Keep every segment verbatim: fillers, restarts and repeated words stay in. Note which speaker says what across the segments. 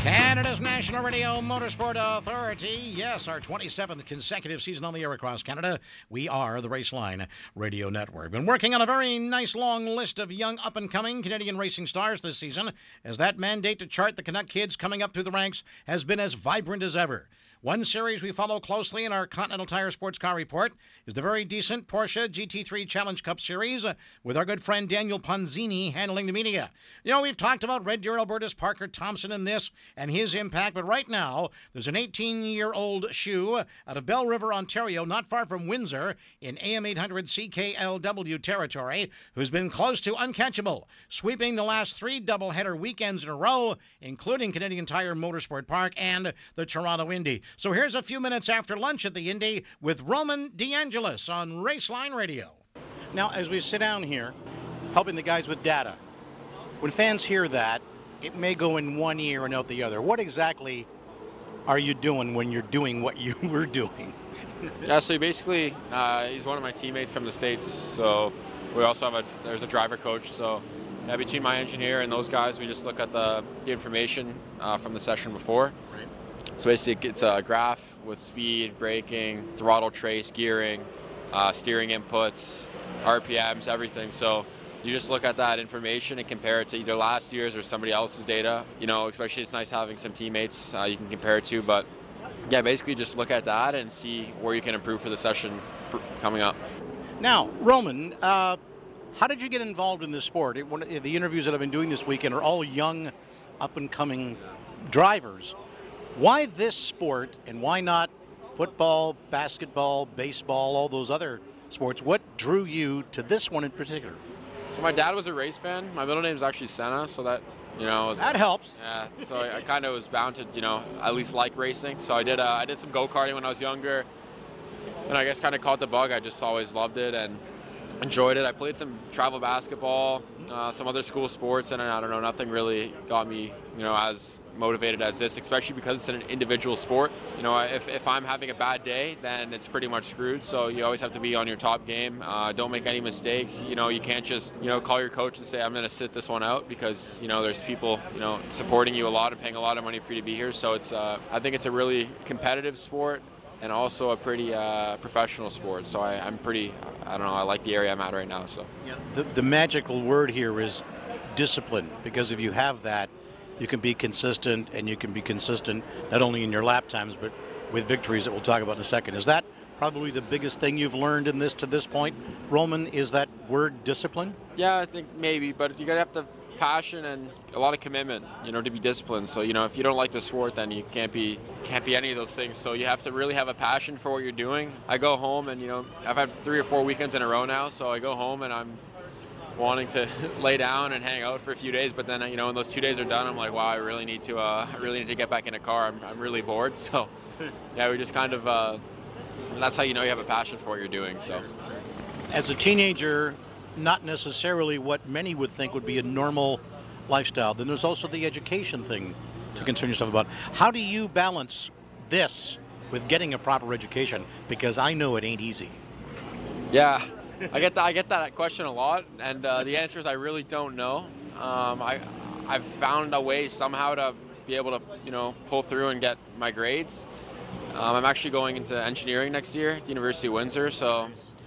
Speaker 1: Canada's National Radio Motorsport Authority. Yes, our twenty-seventh consecutive season on the air across Canada. We are the Raceline Radio Network. Been working on a very nice long list of young up-and-coming Canadian racing stars this season, as that mandate to chart the Canuck kids coming up through the ranks has been as vibrant as ever. One series we follow closely in our Continental Tire Sports Car Report is the very decent Porsche G T three Challenge Cup Series, uh, with our good friend Daniel Ponzini handling the media. You know, we've talked about Red Deer Alberta's Parker Thompson in this and his impact, but right now there's an eighteen-year-old shoe out of Bell River, Ontario, not far from Windsor, in A M eight hundred C K L W territory, who's been close to uncatchable, sweeping the last three doubleheader weekends in a row, including Canadian Tire Motorsport Park and the Toronto Indy. So here's a few minutes after lunch at the Indy with Roman DeAngelis on Raceline Radio. Now, as we sit down here, helping the guys with data, when fans hear that, it may go in one ear and out the other. What exactly are you doing when you're doing what you were doing?
Speaker 2: Yeah, so basically, uh, he's one of my teammates from the States, so we also have a, there's a driver coach, so yeah, between my engineer and those guys, we just look at the, the information uh, from the session before.
Speaker 1: Right.
Speaker 2: So basically, it's a graph with speed, braking, throttle trace, gearing, uh, steering inputs, R P Ms, everything. So you just look at that information and compare it to either last year's or somebody else's data. You know, especially it's nice having some teammates uh, you can compare it to. But yeah, basically just look at that and see where you can improve for the session pr- coming up.
Speaker 1: Now, Roman, uh, how did you get involved in this sport? It, one, the interviews that I've been doing this weekend are all young, up-and-coming drivers. Why this sport and why not football, basketball, baseball, all those other sports? What drew you to this one in particular?
Speaker 2: So my dad was a race fan. My middle name is actually Senna, so that, you know, was,
Speaker 1: that helps.
Speaker 2: Yeah, so I, I kind of was bound to, you know, at least like racing. So I did uh, I did some go-karting when I was younger, and I guess kind of caught the bug. I just always loved it and enjoyed it. I played some travel basketball, uh, some other school sports, and I don't know, nothing really got me, you know, as motivated as this, especially because it's an individual sport. You know, if, if I'm having a bad day, then it's pretty much screwed. So you always have to be on your top game. Uh, don't make any mistakes. You know, you can't just, you know, call your coach and say, I'm going to sit this one out, because, you know, there's people, you know, supporting you a lot and paying a lot of money for you to be here. So it's, uh, I think it's a really competitive sport and also a pretty uh, professional sport. So I, I'm pretty, I don't know, I like the area I'm at right now. So
Speaker 1: yeah. the, the magical word here is discipline, because if you have that, you can be consistent, and you can be consistent not only in your lap times, but with victories that we'll talk about in a second. Is that probably the biggest thing you've learned in this to this point, Roman, is that word discipline?
Speaker 2: Yeah, I think maybe, but you gotta have the passion and a lot of commitment, you know, to be disciplined. So, you know, if you don't like the sport, then you can't be can't be any of those things. So you have to really have a passion for what you're doing. I go home and, you know, I've had three or four weekends in a row now, so I go home and I'm wanting to lay down and hang out for a few days, but then, you know, when those two days are done, I'm like, wow, I really need to uh, I really need to get back in a car. I'm, I'm really bored. So yeah, we just kind of uh, that's how you know you have a passion for what you're doing. So
Speaker 1: as a teenager, not necessarily what many would think would be a normal lifestyle. Then there's also the education thing to concern yourself about. How do you balance this with getting a proper education? Because I know it ain't easy.
Speaker 2: Yeah, I get that. I get that question a lot, and uh, the answer is I really don't know. Um, I I've found a way somehow to be able to, you know, pull through and get my grades. Um, I'm actually going into engineering next year at the University of Windsor, so.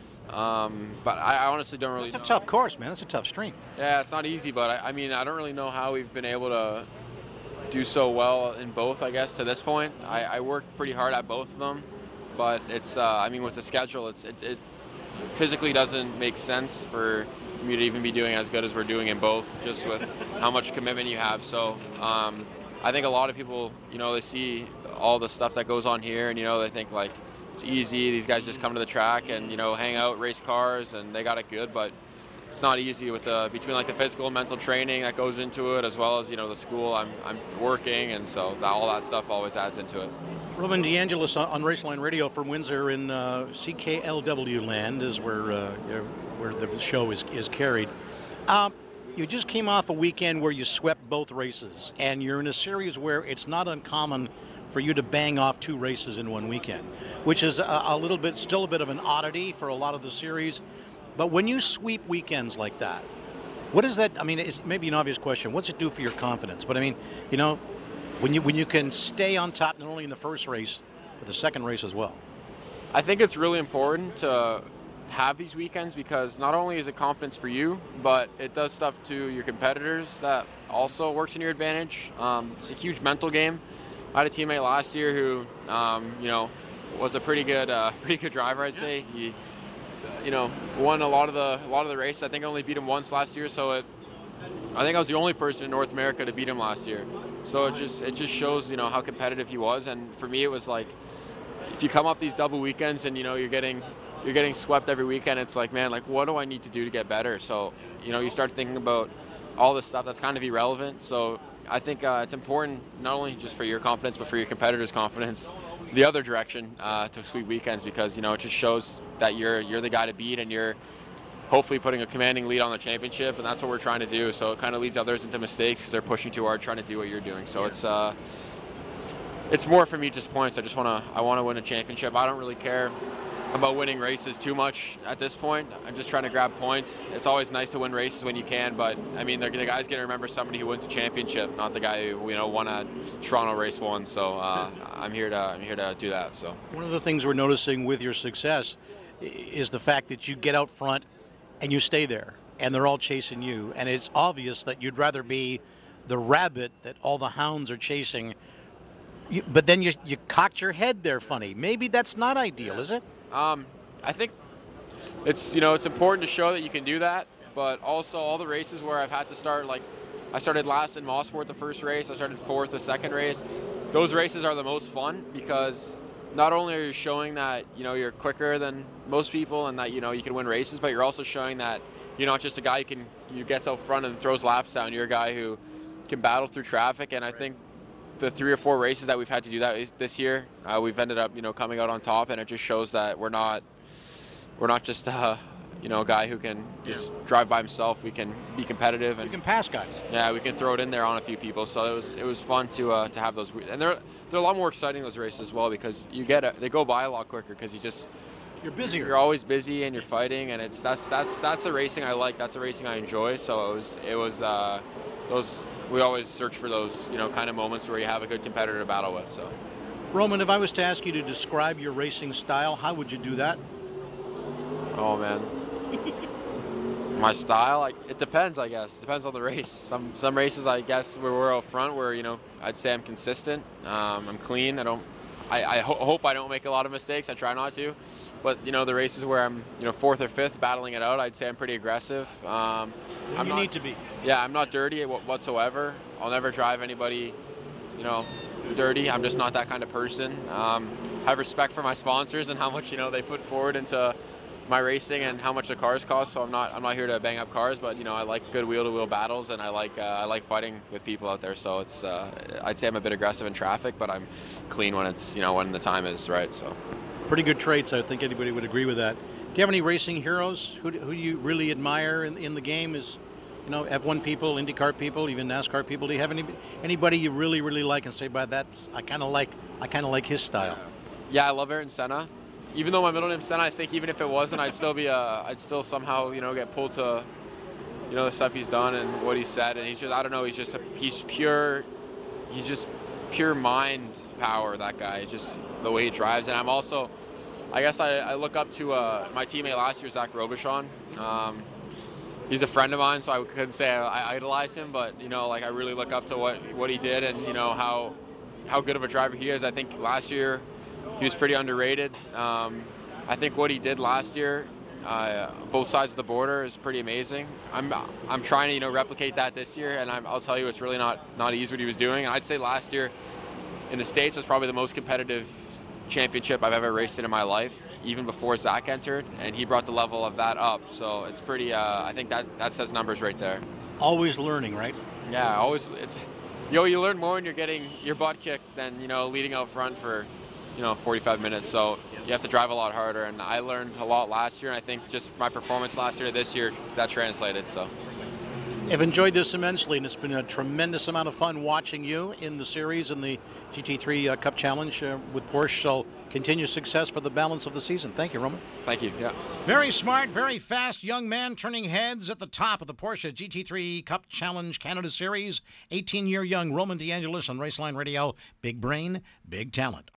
Speaker 2: Um, but I, I honestly don't really
Speaker 1: know.
Speaker 2: It's
Speaker 1: a tough course, man. It's a tough stream.
Speaker 2: Yeah, it's not easy, but I, I mean, I don't really know how we've been able to do so well in both, I guess, to this point. I, I worked pretty hard at both of them, but it's, uh, I mean, with the schedule, it's it, it physically doesn't make sense for me to even be doing as good as we're doing in both, just with how much commitment you have. So um, I think a lot of people, you know, they see all the stuff that goes on here, and, you know, they think, like, it's easy. These guys just come to the track and, you know, hang out, race cars, and they got it good. But it's not easy with the between like the physical and mental training that goes into it, as well as, you know, the school. I'm I'm working, and so that, all that stuff always adds into it.
Speaker 1: Roman DeAngelis on Raceline Radio from Windsor in uh, C K L W land is where uh, where the show is is carried. Uh, you just came off a weekend where you swept both races, and you're in a series where it's not uncommon for you to bang off two races in one weekend, which is a, a little bit, still a bit of an oddity for a lot of the series. But when you sweep weekends like that, what is that? I mean, it's maybe an obvious question. What's it do for your confidence? But I mean, you know, when you when you can stay on top not only in the first race but the second race as well?
Speaker 2: I think it's really important to have these weekends because not only is it confidence for you, but it does stuff to your competitors that also works in your advantage. Um, it's a huge mental game. I had a teammate last year who, um, you know, was a pretty good, uh, pretty good driver, I'd say. He, you know, won a lot of the, a lot of the races. I think I only beat him once last year, so it, I think I was the only person in North America to beat him last year. So it just, it just shows, you know, how competitive he was. And for me, it was like, if you come up these double weekends and you know you're getting you're getting swept every weekend, it's like, man, like what do I need to do to get better? So you know you start thinking about all this stuff that's kind of irrelevant. So I think uh, it's important not only just for your confidence but for your competitors' confidence the other direction uh, to sweep weekends, because you know it just shows that you're you're the guy to beat and you're hopefully putting a commanding lead on the championship, and that's what we're trying to do. So it kind of leads others into mistakes because they're pushing too hard trying to do what you're doing. So it's uh it's more for me just points. I just want to I want to win a championship. I don't really care about winning races too much at this point. I'm just trying to grab points. It's always nice to win races when you can, but I mean the, the guy's going to remember somebody who wins a championship, not the guy who you know won a Toronto race one. So uh, I'm here to I'm here to do that. So
Speaker 1: one of the things we're noticing with your success is the fact that you get out front and you stay there, and they're all chasing you, and it's obvious that you'd rather be the rabbit that all the hounds are chasing. You, but then you you cocked your head there funny. Maybe that's not ideal, is it?
Speaker 2: Um, I think it's you know it's important to show that you can do that, but also all the races where I've had to start, like I started last in Mosport the first race, I started fourth the second race. Those races are the most fun because not only are you showing that you know you're quicker than most people and that you know you can win races, but you're also showing that you're not just a guy who can you gets out front and throws laps down. You're a guy who can battle through traffic, and I think the three or four races that we've had to do that this year, uh, we've ended up, you know, coming out on top, and it just shows that we're not, we're not just, uh, you know, a guy who can just yeah. drive by himself. We can be competitive and
Speaker 1: we can pass guys.
Speaker 2: Yeah, we can throw it in there on a few people. So it was, it was fun to, uh, to have those, and they're, they're a lot more exciting those races as well because you get, a, they go by a lot quicker because you just,
Speaker 1: you're busier.
Speaker 2: You're always busy and you're fighting, and it's that's that's that's the racing I like. That's the racing I enjoy. So it was, it was, uh, those. We always search for those, you know, kind of moments where you have a good competitor to battle with. So,
Speaker 1: Roman, if I was to ask you to describe your racing style, how would you do that?
Speaker 2: Oh man, my style, like it depends. I guess it depends on the race. Some some races, I guess, where we're out front, where you know, I'd say I'm consistent. Um, I'm clean. I don't. I, I ho- hope I don't make a lot of mistakes. I try not to. But you know, the races where I'm, you know, fourth or fifth battling it out, I'd say I'm pretty aggressive. Um,
Speaker 1: well,
Speaker 2: I'm
Speaker 1: you
Speaker 2: not,
Speaker 1: need to be.
Speaker 2: Yeah, I'm not dirty whatsoever. I'll never drive anybody, you know, dirty. I'm just not that kind of person. Um, I have respect for my sponsors and how much you know they put forward into my racing and how much the cars cost. So I'm not I'm not here to bang up cars, but you know I like good wheel-to-wheel battles and I like uh, I like fighting with people out there. So it's uh, I'd say I'm a bit aggressive in traffic, but I'm clean when it's you know when the time is right. So.
Speaker 1: Pretty good traits. I think anybody would agree with that. Do you have any racing heroes who who you really admire in, in the game? Is you know F one people, IndyCar people, even NASCAR people? Do you have any anybody you really really like and say, "By that's I kind of like I kind of like his style."
Speaker 2: Yeah, I love Ayrton Senna. Even though my middle name's Senna, I think even if it wasn't, I'd still be uh I'd still somehow you know get pulled to you know the stuff he's done and what he said, and he's just I don't know he's just a, he's pure he's just pure mind power, that guy, just the way he drives. And I'm also, I guess I, I look up to uh, my teammate last year, Zach Robichon. Um, he's a friend of mine, so I couldn't say I, I idolize him, but you know, like I really look up to what, what he did and you know how how good of a driver he is. I think last year he was pretty underrated. Um, I think what he did last year, uh, both sides of the border, is pretty amazing. I'm I'm trying to you know replicate that this year, and I'm, I'll tell you it's really not not easy what he was doing. And I'd say last year in the States was probably the most competitive championship I've ever raced in in my life, even before Zach entered, and he brought the level of that up. So it's pretty. Uh, I think that that says numbers right there.
Speaker 1: Always learning, right?
Speaker 2: Yeah, always. It's you know you learn more when you're getting your butt kicked than you know leading out front for you know forty-five minutes. So you have to drive a lot harder, and I learned a lot last year, and I think just my performance last year to this year, that translated. So
Speaker 1: I've enjoyed this immensely, and it's been a tremendous amount of fun watching you in the series and the G T three uh, Cup Challenge uh, with Porsche. So continued success for the balance of the season. Thank you, Roman.
Speaker 2: Thank you. Yeah.
Speaker 1: Very smart, very fast young man turning heads at the top of the Porsche G T three Cup Challenge Canada Series. eighteen-year young Roman DeAngelis on Raceline Radio. Big brain, big talent.